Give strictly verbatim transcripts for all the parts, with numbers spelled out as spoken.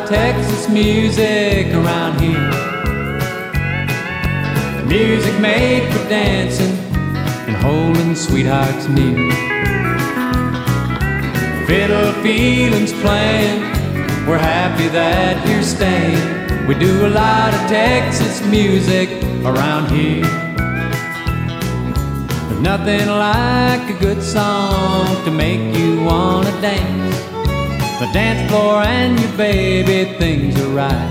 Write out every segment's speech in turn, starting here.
of Texas music around here. Music made for dancing and holding sweethearts near. Fiddle feelings playing, we're happy that you're staying. We do a lot of Texas music around here. There's nothing like a good song to make you wanna dance. The dance floor and your baby, things are right.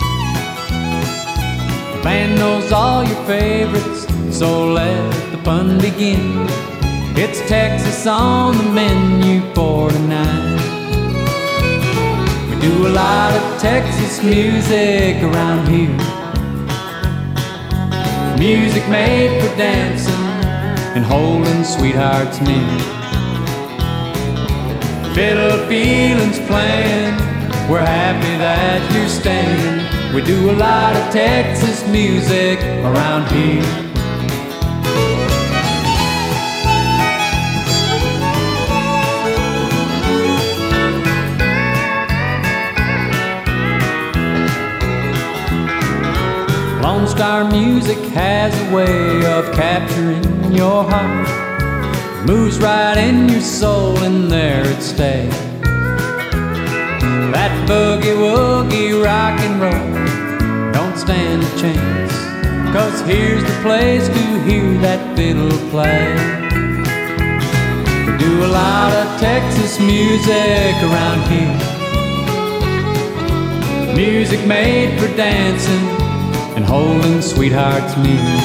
The band knows all your favorites, so let the fun begin. It's Texas on the menu for tonight. We do a lot of Texas music around here. Music made for dancing and holding sweethearts near. Fiddle feelings playing, we're happy that you're staying. We do a lot of Texas music around here. Lone Star music has a way of capturing your heart. Moves right in your soul and there it stays. That boogie woogie rock and roll don't stand a chance, 'cause here's the place to hear that fiddle play. We do a lot of Texas music around here. Music made for dancing and holding sweethearts near.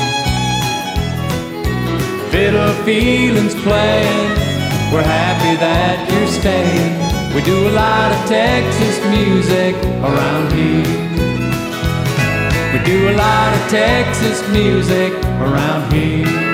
Fiddle feelings playing, we're happy that you're staying. We do a lot of Texas music around here. We do a lot of Texas music around here.